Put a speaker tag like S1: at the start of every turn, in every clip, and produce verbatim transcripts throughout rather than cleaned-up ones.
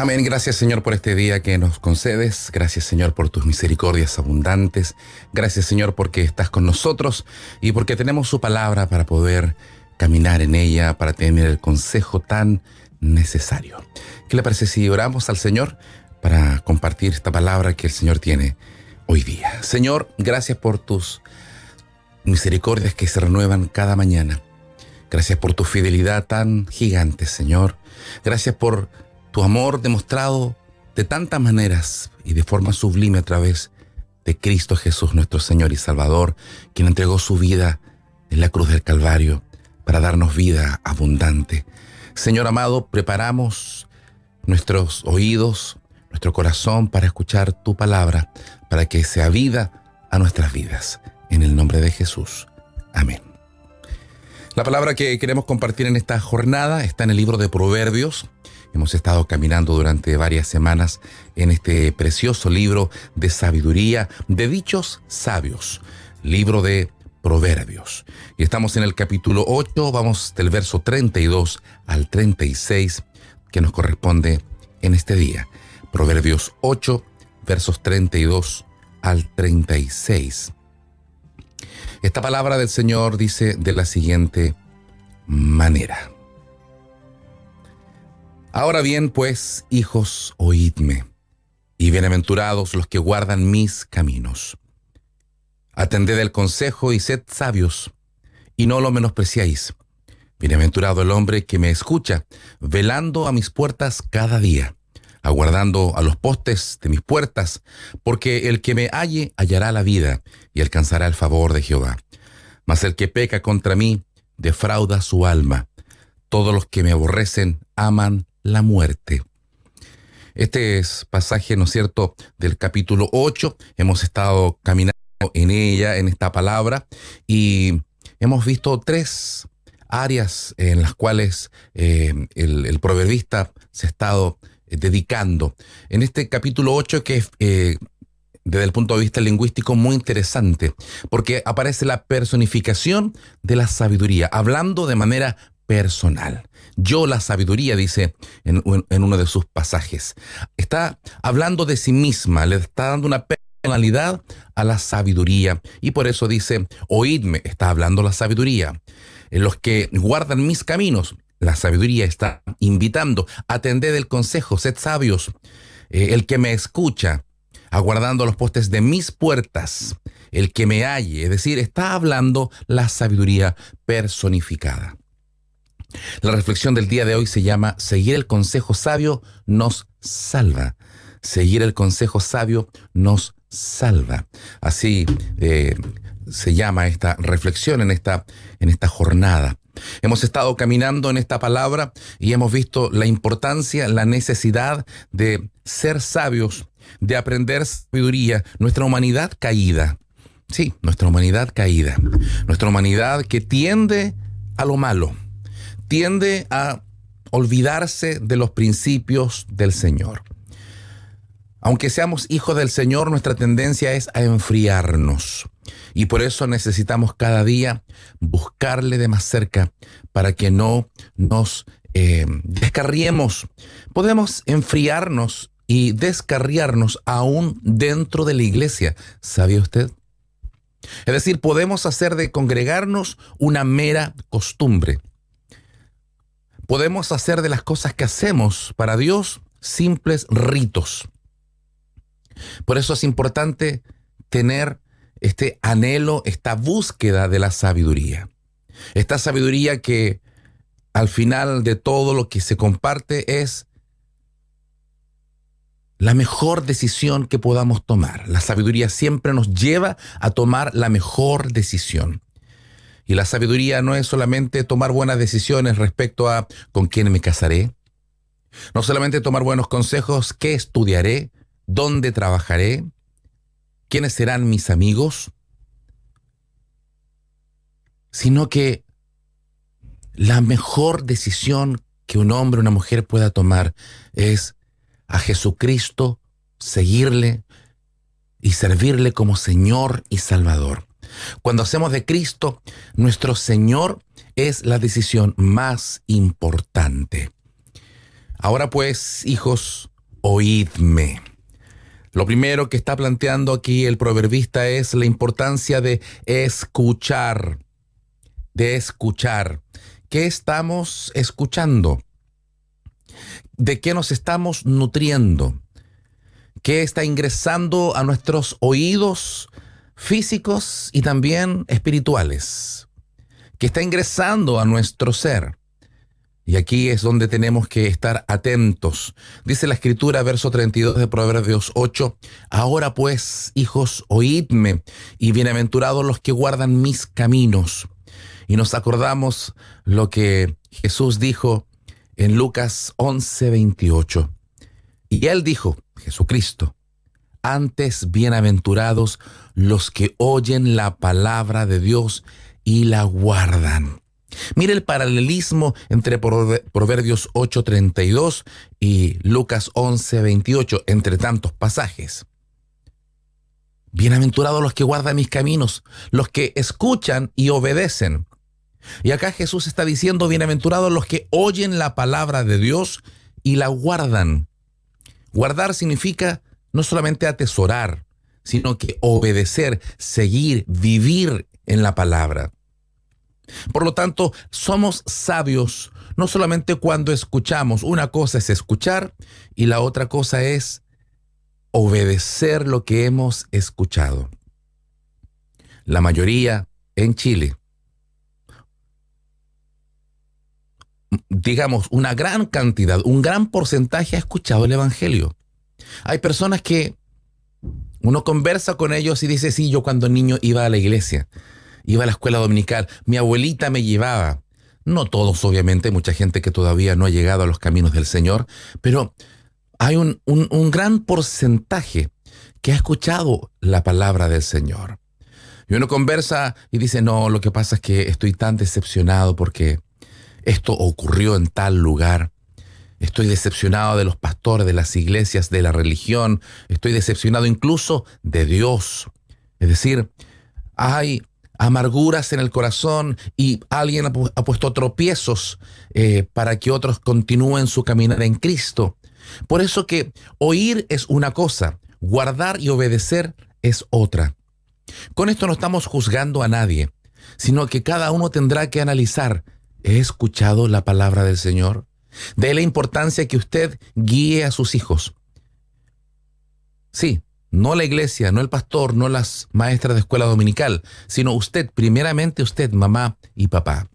S1: Amén. Gracias, Señor, por este día que nos concedes. Gracias, Señor, por tus misericordias abundantes. Gracias, Señor, porque estás con nosotros y porque tenemos su palabra para poder caminar en ella, para tener el consejo tan necesario. ¿Qué le parece si oramos al Señor para compartir esta palabra que el Señor tiene hoy día? Señor, gracias por tus misericordias que se renuevan cada mañana. Gracias por tu fidelidad tan gigante, Señor. Gracias por tu amor demostrado de tantas maneras y de forma sublime a través de Cristo Jesús, nuestro Señor y Salvador, quien entregó su vida en la cruz del Calvario para darnos vida abundante. Señor amado, preparamos nuestros oídos, nuestro corazón para escuchar tu palabra, para que sea vida a nuestras vidas. En el nombre de Jesús. Amén. La palabra que queremos compartir en esta jornada está en el libro de Proverbios. Hemos estado caminando durante varias semanas en este precioso libro de sabiduría, de dichos sabios, libro de Proverbios. Y estamos en el capítulo ocho, vamos del verso treinta y dos al treinta y seis, que nos corresponde en este día. Proverbios ocho, versos treinta y dos al treinta y seis. Esta palabra del Señor dice de la siguiente manera. Ahora bien, pues, hijos, oídme, y bienaventurados los que guardan mis caminos. Atended el consejo y sed sabios, y no lo menospreciáis. Bienaventurado el hombre que me escucha, velando a mis puertas cada día, aguardando a los postes de mis puertas, porque el que me halle hallará la vida y alcanzará el favor de Jehová. Mas el que peca contra mí defrauda su alma. Todos los que me aborrecen aman la muerte. Este es pasaje, ¿no es cierto?, del capítulo ocho. Hemos estado caminando en ella, en esta palabra, y hemos visto tres áreas en las cuales eh, el, el proverbista se ha estado dedicando. En este capítulo ocho, que es eh, desde el punto de vista lingüístico muy interesante, porque aparece la personificación de la sabiduría, hablando de manera personal. Yo la sabiduría, dice en, en uno de sus pasajes. Está hablando de sí misma, le está dando una personalidad a la sabiduría, y por eso dice, oídme, está hablando la sabiduría. En los que guardan mis caminos, la sabiduría está invitando, atended el consejo, sed sabios. Eh, el que me escucha, aguardando los postes de mis puertas, el que me halle, es decir, está hablando la sabiduría personificada. La reflexión del día de hoy se llama Seguir el consejo sabio nos salva. Seguir el consejo sabio nos salva. Así eh, se llama esta reflexión en esta, en esta jornada. Hemos estado caminando en esta palabra y hemos visto la importancia, la necesidad de ser sabios, de aprender sabiduría, nuestra humanidad caída. Sí, nuestra humanidad caída. Nuestra humanidad que tiende a lo malo, tiende a olvidarse de los principios del Señor. Aunque seamos hijos del Señor, nuestra tendencia es a enfriarnos. Y por eso necesitamos cada día buscarle de más cerca para que no nos eh, descarriemos. Podemos enfriarnos y descarriarnos aún dentro de la iglesia. ¿Sabía usted? Es decir, podemos hacer de congregarnos una mera costumbre. Podemos hacer de las cosas que hacemos para Dios simples ritos. Por eso es importante tener este anhelo, esta búsqueda de la sabiduría. Esta sabiduría que al final de todo lo que se comparte es la mejor decisión que podamos tomar. La sabiduría siempre nos lleva a tomar la mejor decisión. Y la sabiduría no es solamente tomar buenas decisiones respecto a con quién me casaré, no solamente tomar buenos consejos, qué estudiaré, dónde trabajaré, quiénes serán mis amigos, sino que la mejor decisión que un hombre o una mujer pueda tomar es a Jesucristo, seguirle y servirle como Señor y Salvador. Cuando hacemos de Cristo nuestro Señor, es la decisión más importante. Ahora pues, hijos, oídme. Lo primero que está planteando aquí el proverbista es la importancia de escuchar, de escuchar. ¿Qué estamos escuchando? ¿De qué nos estamos nutriendo? ¿Qué está ingresando a nuestros oídos físicos y también espirituales? ¿Qué está ingresando a nuestro ser? Y aquí es donde tenemos que estar atentos. Dice la Escritura, verso treinta y dos de Proverbios ocho, ahora pues, hijos, oídme, y bienaventurados los que guardan mis caminos. Y nos acordamos lo que Jesús dijo en Lucas once, veintiocho. Y él dijo, Jesucristo, antes bienaventurados los que oyen la palabra de Dios y la guardan. Mire el paralelismo entre Proverbios ocho, treinta y dos y Lucas once, veintiocho, entre tantos pasajes. Bienaventurados los que guardan mis caminos, los que escuchan y obedecen. Y acá Jesús está diciendo, bienaventurados los que oyen la palabra de Dios y la guardan. Guardar significa no solamente atesorar, sino que obedecer, seguir, vivir en la palabra. Por lo tanto, somos sabios no solamente cuando escuchamos. Una cosa es escuchar y la otra cosa es obedecer lo que hemos escuchado. La mayoría en Chile, digamos, una gran cantidad, un gran porcentaje ha escuchado el Evangelio. Hay personas que uno conversa con ellos y dice, sí, yo cuando niño iba a la iglesia, iba a la escuela dominical, mi abuelita me llevaba. No todos, obviamente, mucha gente que todavía no ha llegado a los caminos del Señor, pero hay un, un, un gran porcentaje que ha escuchado la palabra del Señor. Y uno conversa y dice, no, lo que pasa es que estoy tan decepcionado porque esto ocurrió en tal lugar. Estoy decepcionado de los pastores, de las iglesias, de la religión. Estoy decepcionado incluso de Dios. Es decir, hay amarguras en el corazón y alguien ha, pu- ha puesto tropiezos eh, para que otros continúen su caminar en Cristo. Por eso que oír es una cosa, guardar y obedecer es otra. Con esto no estamos juzgando a nadie, sino que cada uno tendrá que analizar, ¿he escuchado la palabra del Señor? De la importancia que usted guíe a sus hijos. Sí, no la iglesia, no el pastor, no las maestras de escuela dominical, sino usted, primeramente usted, mamá y papá.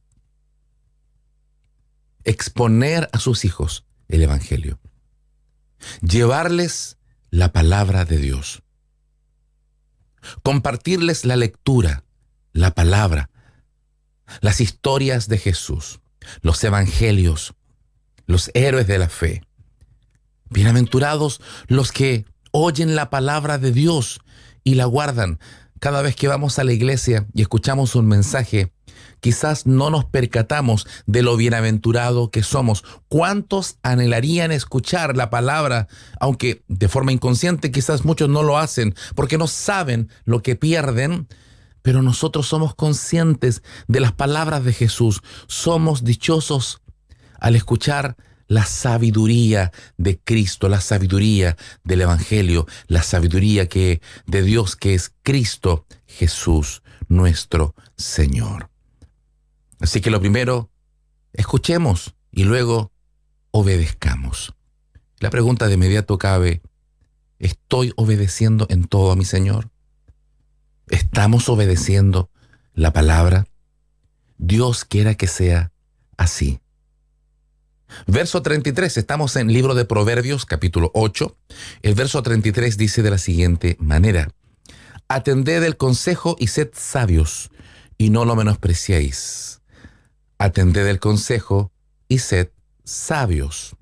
S1: Exponer a sus hijos el Evangelio. Llevarles la palabra de Dios. Compartirles la lectura, la palabra, las historias de Jesús, los evangelios, los héroes de la fe. Bienaventurados los que oyen la palabra de Dios y la guardan. Cada vez que vamos a la iglesia y escuchamos un mensaje, quizás no nos percatamos de lo bienaventurado que somos. ¿Cuántos anhelarían escuchar la palabra, aunque de forma inconsciente quizás muchos no lo hacen, porque no saben lo que pierden? Pero nosotros somos conscientes de las palabras de Jesús. Somos dichosos al escuchar la sabiduría de Cristo, la sabiduría del Evangelio, la sabiduría que, de Dios que es Cristo Jesús, nuestro Señor. Así que lo primero, escuchemos y luego obedezcamos. La pregunta de inmediato cabe, ¿estoy obedeciendo en todo a mi Señor? ¿Estamos obedeciendo la palabra? Dios quiera que sea así. Verso treinta y tres, estamos en el libro de Proverbios, capítulo ocho. El verso treinta y tres dice de la siguiente manera: atended el consejo y sed sabios, y no lo menospreciéis. Atended el consejo y sed sabios.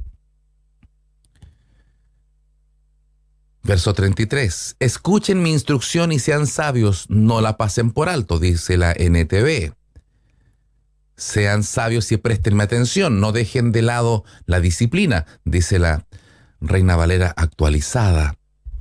S1: Verso treinta y tres, escuchen mi instrucción y sean sabios, no la pasen por alto, dice la N T V. Sean sabios y préstenme atención, no dejen de lado la disciplina, dice la Reina Valera actualizada.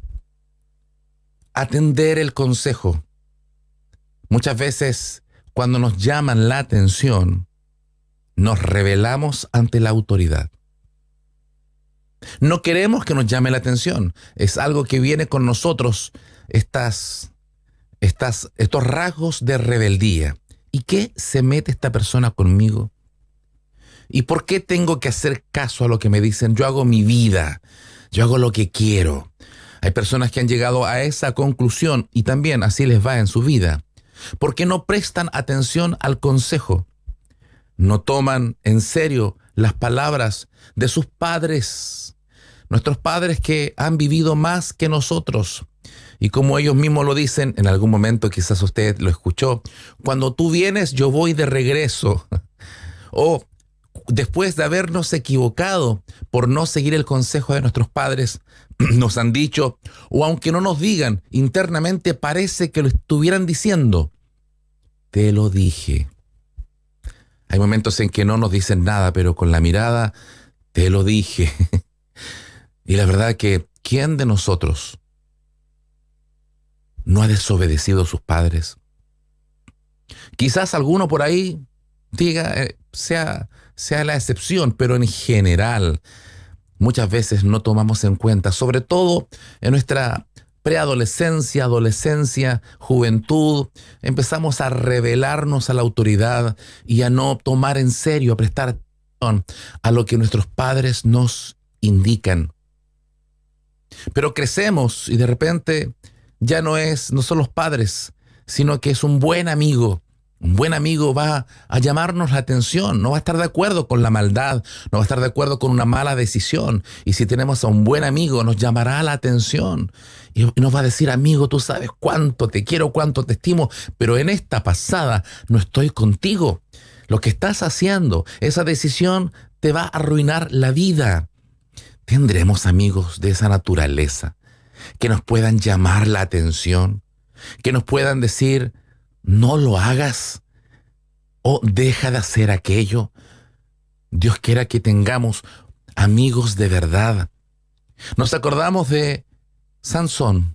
S1: Atender el consejo. Muchas veces, cuando nos llaman la atención, nos rebelamos ante la autoridad. No queremos que nos llame la atención. Es algo que viene con nosotros, estas, estas, estos rasgos de rebeldía. ¿Y qué se mete esta persona conmigo? ¿Y por qué tengo que hacer caso a lo que me dicen? Yo hago mi vida, yo hago lo que quiero. Hay personas que han llegado a esa conclusión y también así les va en su vida, porque no prestan atención al consejo. No toman en serio las palabras de sus padres, nuestros padres que han vivido más que nosotros. Y como ellos mismos lo dicen, en algún momento quizás usted lo escuchó, cuando tú vienes yo voy de regreso. O después de habernos equivocado por no seguir el consejo de nuestros padres, nos han dicho, o aunque no nos digan, internamente parece que lo estuvieran diciendo, te lo dije. Hay momentos en que no nos dicen nada, pero con la mirada, te lo dije. Y la verdad que, ¿quién de nosotros no ha desobedecido a sus padres? Quizás alguno por ahí diga, eh, sea, sea la excepción, pero en general muchas veces no tomamos en cuenta, sobre todo en nuestra preadolescencia, adolescencia, juventud, empezamos a rebelarnos a la autoridad y a no tomar en serio, a prestar atención a lo que nuestros padres nos indican. Pero crecemos y de repente ya no es, no son los padres, sino que es un buen amigo. Un buen amigo va a llamarnos la atención, no va a estar de acuerdo con la maldad, no va a estar de acuerdo con una mala decisión. Y si tenemos a un buen amigo, nos llamará la atención y nos va a decir, amigo, tú sabes cuánto te quiero, cuánto te estimo, pero en esta pasada no estoy contigo. Lo que estás haciendo, esa decisión te va a arruinar la vida. ¿Tendremos amigos de esa naturaleza que nos puedan llamar la atención, que nos puedan decir, no lo hagas o deja de hacer aquello? Dios quiera que tengamos amigos de verdad. Nos acordamos de Sansón,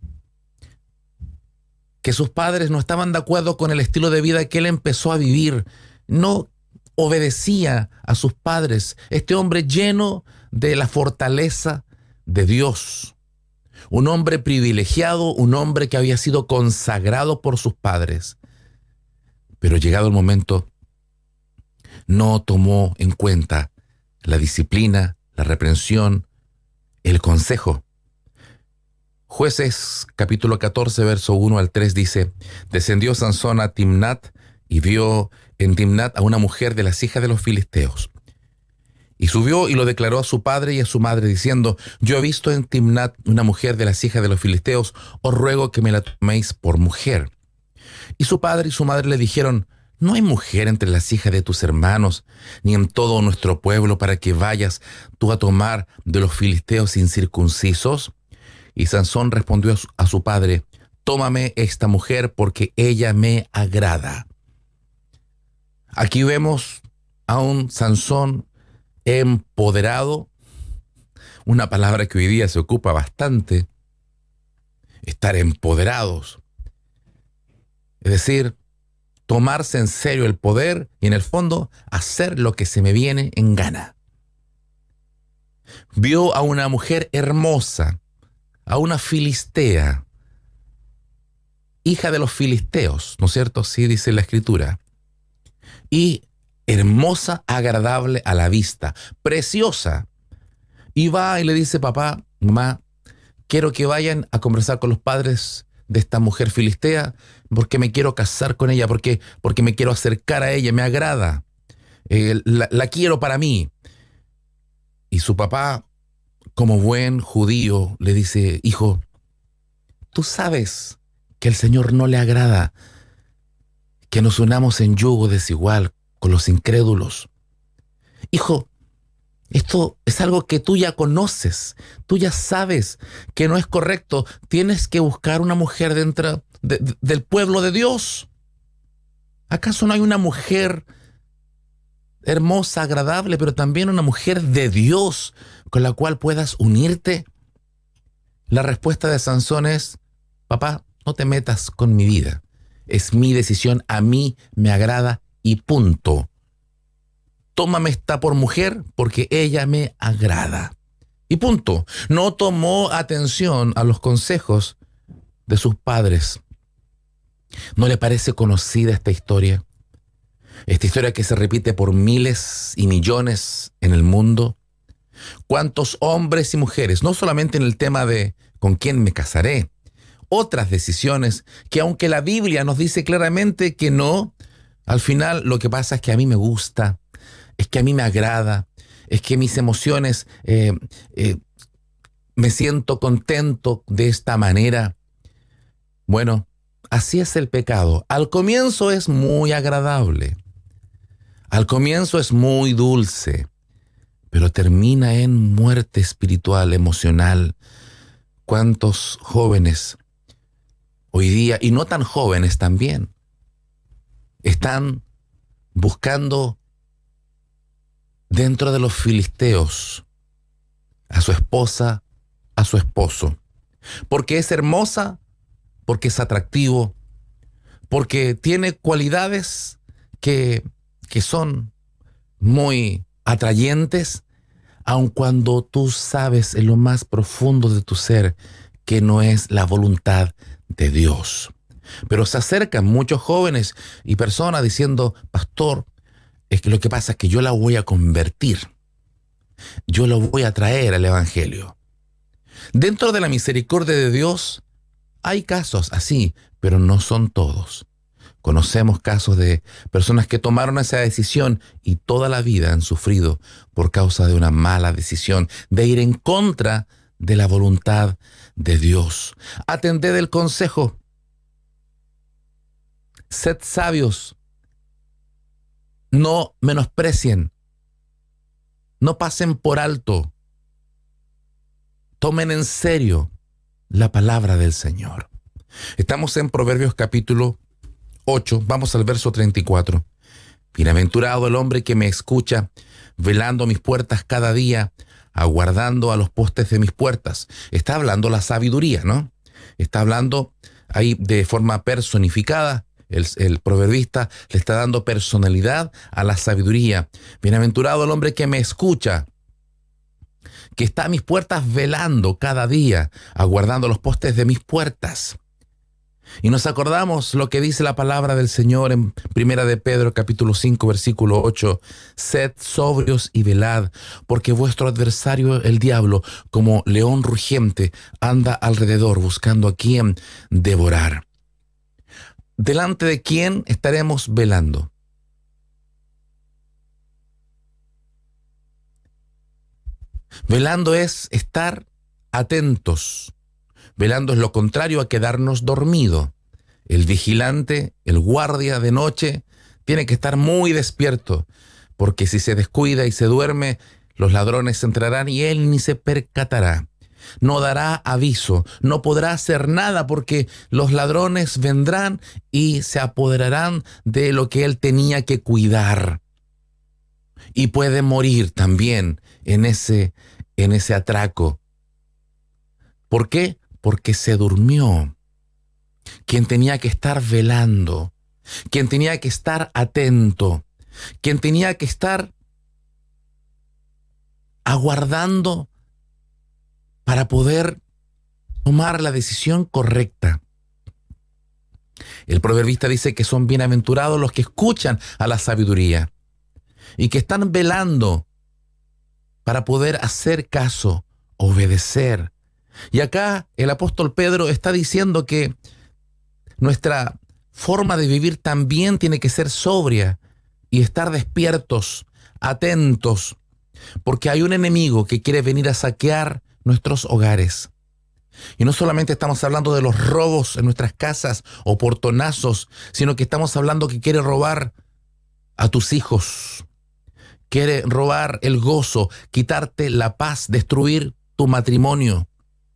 S1: que sus padres no estaban de acuerdo con el estilo de vida que él empezó a vivir. No obedecía a sus padres. Este hombre lleno de la fortaleza de Dios. Un hombre privilegiado, un hombre que había sido consagrado por sus padres. Pero llegado el momento, no tomó en cuenta la disciplina, la reprensión, el consejo. Jueces capítulo catorce, verso uno al tres dice, descendió Sansón a Timnat y vio en Timnat a una mujer de las hijas de los filisteos. Y subió y lo declaró a su padre y a su madre, diciendo, yo he visto en Timnat una mujer de las hijas de los filisteos, os ruego que me la toméis por mujer. Y su padre y su madre le dijeron, no hay mujer entre las hijas de tus hermanos, ni en todo nuestro pueblo, para que vayas tú a tomar de los filisteos incircuncisos. Y Sansón respondió a su, a su padre, tómame esta mujer porque ella me agrada. Aquí vemos a un Sansón empoderado, una palabra que hoy día se ocupa bastante, estar empoderados. Es decir, tomarse en serio el poder y en el fondo hacer lo que se me viene en gana. Vio a una mujer hermosa, a una filistea, hija de los filisteos, ¿no es cierto? Sí dice la escritura. Y hermosa, agradable a la vista, preciosa. Y va y le dice, papá, mamá, quiero que vayan a conversar con los padres de esta mujer filistea porque me quiero casar con ella, porque, porque me quiero acercar a ella, me agrada, eh, la, la quiero para mí. Y su papá, como buen judío, le dice, hijo, tú sabes que el Señor no le agrada que nos unamos en yugo desigual con los incrédulos. Hijo, esto es algo que tú ya conoces, tú ya sabes que no es correcto. Tienes que buscar una mujer dentro de, de, del pueblo de Dios. ¿Acaso no hay una mujer hermosa, agradable, pero también una mujer de Dios con la cual puedas unirte? La respuesta de Sansón es, papá, no te metas con mi vida. Es mi decisión, a mí me agrada y punto. Tómame esta por mujer porque ella me agrada. Y punto. No tomó atención a los consejos de sus padres. ¿No le parece conocida esta historia? Esta historia que se repite por miles y millones en el mundo. ¿Cuántos hombres y mujeres, no solamente en el tema de con quién me casaré, otras decisiones que aunque la Biblia nos dice claramente que no, al final lo que pasa es que a mí me gusta, es que a mí me agrada, es que mis emociones, eh, eh, me siento contento de esta manera? Bueno, así es el pecado. Al comienzo es muy agradable, al comienzo es muy dulce, pero termina en muerte espiritual, emocional. ¿Cuántos jóvenes hoy día, y no tan jóvenes también, están buscando dentro de los filisteos a su esposa, a su esposo? Porque es hermosa, porque es atractivo, porque tiene cualidades que, que son muy atrayentes, aun cuando tú sabes en lo más profundo de tu ser que no es la voluntad de Dios. Pero se acercan muchos jóvenes y personas diciendo: pastor, es que lo que pasa es que yo la voy a convertir, yo la voy a traer al evangelio. Dentro de la misericordia de Dios hay casos así, pero no son todos. Conocemos casos de personas que tomaron esa decisión y toda la vida han sufrido por causa de una mala decisión, de ir en contra de la voluntad de Dios. Atended el consejo. Sed sabios. No menosprecien. No pasen por alto. Tomen en serio la palabra del Señor. Estamos en Proverbios capítulo ocho, vamos al verso treinta y cuatro. Bienaventurado el hombre que me escucha, velando mis puertas cada día, aguardando a los postes de mis puertas. Está hablando la sabiduría, ¿no? Está hablando ahí de forma personificada. El, el proverbista le está dando personalidad a la sabiduría. Bienaventurado el hombre que me escucha, que está a mis puertas velando cada día, aguardando los postes de mis puertas. Y nos acordamos lo que dice la palabra del Señor en Primera de Pedro, capítulo cinco, versículo ocho. Sed sobrios y velad, porque vuestro adversario, el diablo, como león rugiente, anda alrededor buscando a quien devorar. ¿Delante de quién estaremos velando? Velando es estar atentos. Velando es lo contrario a quedarnos dormido. El vigilante, el guardia de noche, tiene que estar muy despierto, porque si se descuida y se duerme, los ladrones entrarán y él ni se percatará. No dará aviso, no podrá hacer nada, porque los ladrones vendrán y se apoderarán de lo que él tenía que cuidar. Y puede morir también en ese, en ese atraco. ¿Por qué? Porque se durmió. Quien tenía que estar velando, quien tenía que estar atento, quien tenía que estar aguardando para poder tomar la decisión correcta. El proverbista dice que son bienaventurados los que escuchan a la sabiduría y que están velando para poder hacer caso, obedecer. Y acá el apóstol Pedro está diciendo que nuestra forma de vivir también tiene que ser sobria y estar despiertos, atentos, porque hay un enemigo que quiere venir a saquear nuestros hogares. Y no solamente estamos hablando de los robos en nuestras casas o portonazos, sino que estamos hablando que quiere robar a tus hijos, quiere robar el gozo, quitarte la paz, destruir tu matrimonio,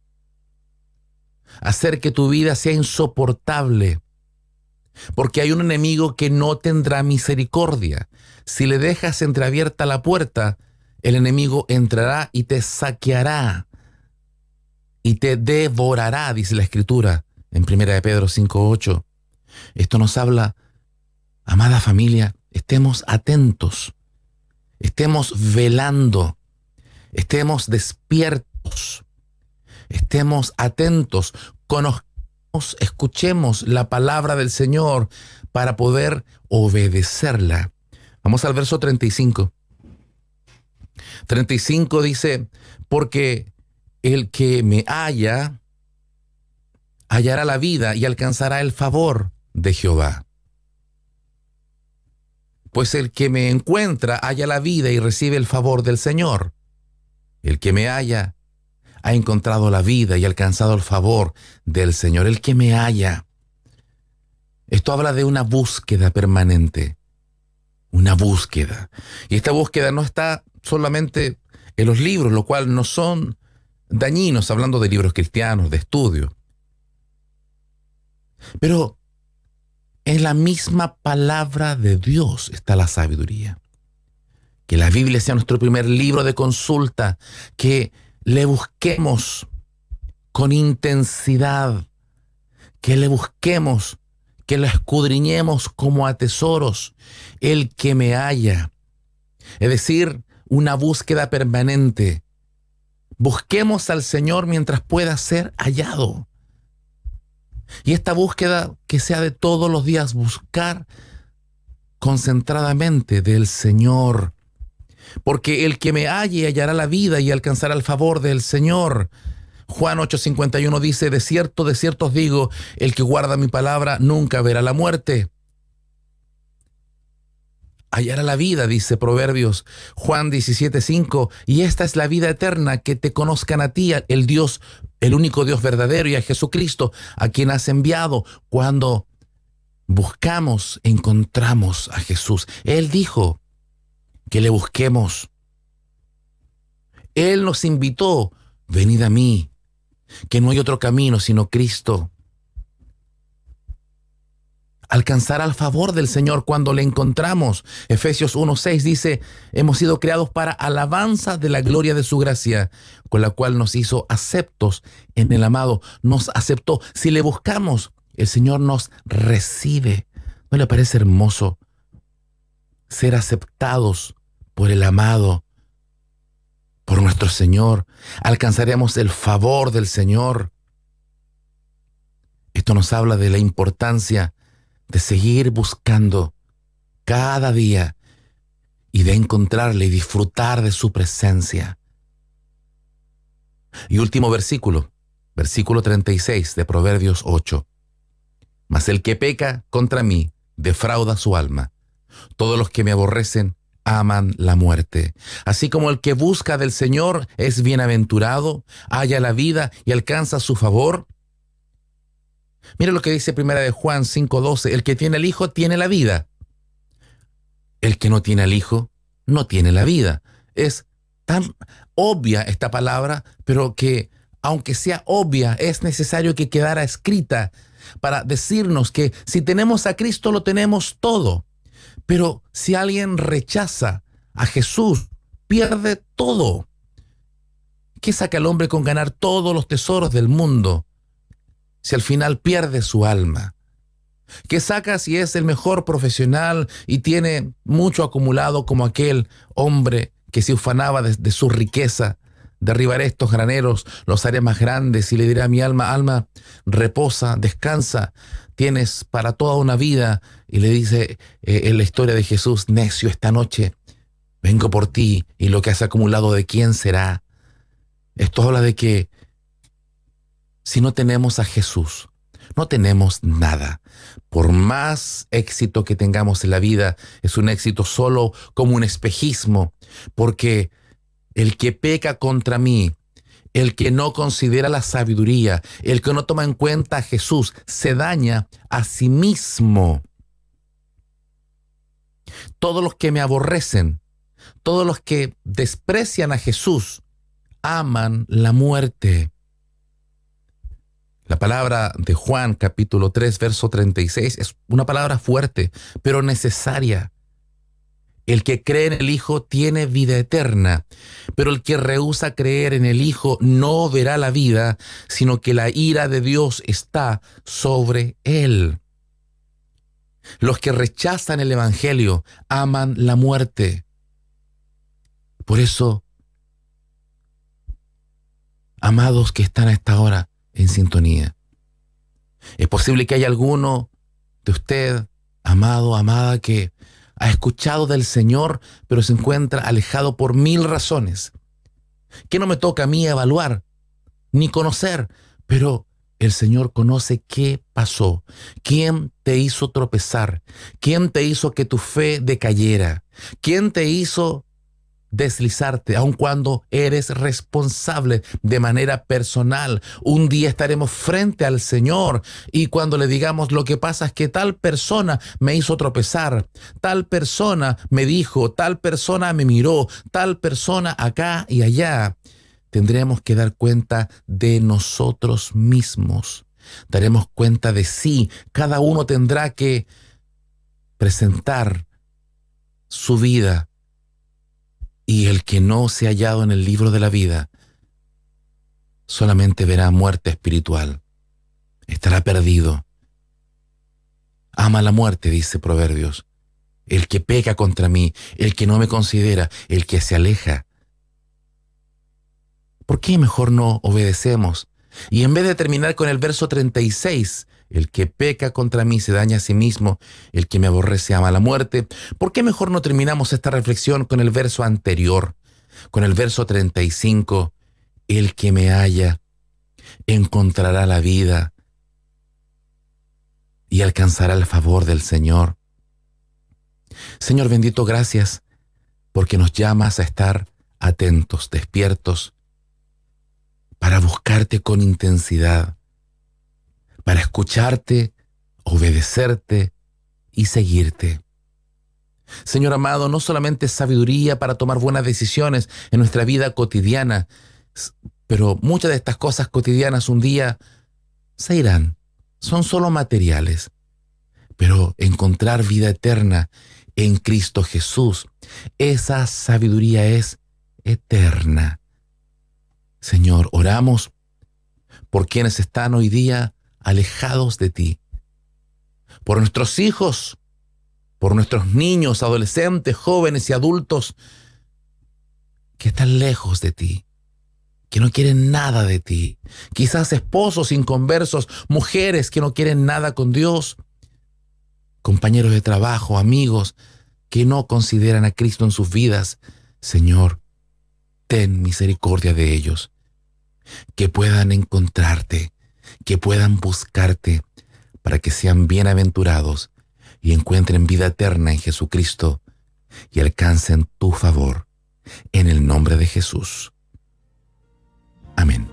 S1: hacer que tu vida sea insoportable, porque hay un enemigo que no tendrá misericordia. Si le dejas entreabierta la puerta, el enemigo entrará y te saqueará y te devorará, dice la Escritura en Primera de Pedro cinco ocho. Esto nos habla, amada familia, estemos atentos, estemos velando, estemos despiertos. Estemos atentos, conozcamos, escuchemos la palabra del Señor para poder obedecerla. Vamos al verso treinta y cinco. treinta y cinco dice, porque el que me halla, hallará la vida y alcanzará el favor de Jehová. Pues el que me encuentra halla la vida y recibe el favor del Señor. El que me halla ha encontrado la vida y alcanzado el favor del Señor. El que me halla. Esto habla de una búsqueda permanente. Una búsqueda. Y esta búsqueda no está solamente en los libros, lo cual no son dañinos, hablando de libros cristianos, de estudio. Pero en la misma palabra de Dios está la sabiduría. Que la Biblia sea nuestro primer libro de consulta, que le busquemos con intensidad, que le busquemos, que lo escudriñemos como a tesoros, el que me halla. Es decir, una búsqueda permanente. Busquemos al Señor mientras pueda ser hallado. Y esta búsqueda que sea de todos los días, buscar concentradamente del Señor. Porque el que me halle hallará la vida y alcanzará el favor del Señor. Juan ocho cincuenta y uno dice, de cierto, de cierto os digo, el que guarda mi palabra nunca verá la muerte. Hallará la vida, dice Proverbios. Juan diecisiete cinco, y esta es la vida eterna, que te conozcan a ti, el Dios, el único Dios verdadero, y a Jesucristo, a quien has enviado. Cuando buscamos, encontramos a Jesús. Él dijo que le busquemos. Él nos invitó, venid a mí, que no hay otro camino sino Cristo. Alcanzará el favor del Señor cuando le encontramos. Efesios uno seis dice, hemos sido creados para alabanza de la gloria de su gracia, con la cual nos hizo aceptos en el amado. Nos aceptó. Si le buscamos, el Señor nos recibe. ¿No le parece hermoso ser aceptados por el amado, por nuestro Señor? Alcanzaremos el favor del Señor. Esto nos habla de la importancia de seguir buscando cada día y de encontrarle y disfrutar de su presencia. Y último versículo, versículo treinta y seis de Proverbios ocho. Mas el que peca contra mí defrauda su alma. Todos los que me aborrecen aman la muerte. Así como el que busca del Señor es bienaventurado, halla la vida y alcanza su favor. Mira lo que dice primera de Juan cinco doce, el que tiene al Hijo tiene la vida. El que no tiene al Hijo no tiene la vida. Es tan obvia esta palabra, pero que aunque sea obvia, es necesario que quedara escrita para decirnos que si tenemos a Cristo lo tenemos todo. Pero si alguien rechaza a Jesús, pierde todo. ¿Qué saca el hombre con ganar todos los tesoros del mundo si al final pierde su alma? ¿Qué saca si es el mejor profesional y tiene mucho acumulado como aquel hombre que se ufanaba de, de su riqueza? Derribaré estos graneros, los haré más grandes y le diré a mi alma, alma, reposa, descansa, tienes para toda una vida. Y le dice eh, en la historia de Jesús, necio, esta noche vengo por ti y lo que has acumulado, ¿de quién será? Esto habla de que si no tenemos a Jesús, no tenemos nada. Por más éxito que tengamos en la vida, es un éxito solo como un espejismo, porque el que peca contra mí, el que no considera la sabiduría, el que no toma en cuenta a Jesús, se daña a sí mismo. Todos los que me aborrecen, todos los que desprecian a Jesús, aman la muerte. La palabra de Juan, capítulo tres, verso treinta y seis, es una palabra fuerte, pero necesaria. El que cree en el Hijo tiene vida eterna, pero el que rehúsa creer en el Hijo no verá la vida, sino que la ira de Dios está sobre él. Los que rechazan el Evangelio aman la muerte. Por eso, amados que están a esta hora en sintonía. Es posible que haya alguno de usted, amado, amada, que ha escuchado del Señor, pero se encuentra alejado por mil razones, que no me toca a mí evaluar ni conocer, pero el Señor conoce qué pasó, quién te hizo tropezar, quién te hizo que tu fe decayera, quién te hizo deslizarte, aun cuando eres responsable de manera personal. Un día estaremos frente al Señor y cuando le digamos, lo que pasa es que tal persona me hizo tropezar, tal persona me dijo, tal persona me miró, tal persona acá y allá, tendremos que dar cuenta de nosotros mismos. Daremos cuenta de sí. Cada uno tendrá que presentar su vida. Y el que no se ha hallado en el libro de la vida solamente verá muerte espiritual. Estará perdido. Ama la muerte, dice Proverbios. El que peca contra mí, el que no me considera, el que se aleja. ¿Por qué mejor no obedecemos? Y en vez de terminar con el verso treinta y seis, el que peca contra mí se daña a sí mismo, el que me aborrece ama la muerte, ¿por qué mejor no terminamos esta reflexión con el verso anterior, con el verso treinta y cinco? El que me halla encontrará la vida y alcanzará el favor del Señor. Señor bendito, gracias porque nos llamas a estar atentos, despiertos, para buscarte con intensidad, para escucharte, obedecerte y seguirte. Señor amado, no solamente sabiduría para tomar buenas decisiones en nuestra vida cotidiana, pero muchas de estas cosas cotidianas un día se irán, son solo materiales. Pero encontrar vida eterna en Cristo Jesús, esa sabiduría es eterna. Señor, oramos por quienes están hoy día alejados de ti, por nuestros hijos, por nuestros niños, adolescentes, jóvenes y adultos que están lejos de ti, que no quieren nada de ti, quizás esposos inconversos, mujeres que no quieren nada con Dios, compañeros de trabajo, amigos que no consideran a Cristo en sus vidas. Señor, ten misericordia de ellos, que puedan encontrarte, que puedan buscarte, para que sean bienaventurados y encuentren vida eterna en Jesucristo y alcancen tu favor. En el nombre de Jesús. Amén.